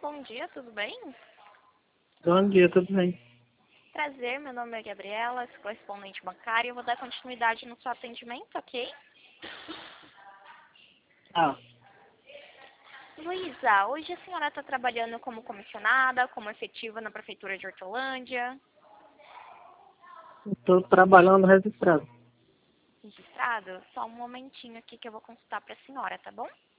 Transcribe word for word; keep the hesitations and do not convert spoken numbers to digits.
bom dia, tudo bem? Bom dia, tudo bem? Prazer, meu nome é Gabriela, sou correspondente bancária. Eu vou dar continuidade no seu atendimento, ok? Ah, Luísa, hoje a senhora está trabalhando como comissionada, como efetiva na Prefeitura de Hortolândia, estou trabalhando registrado. registrado? Só um momentinho aqui que eu vou consultar para a senhora, tá bom?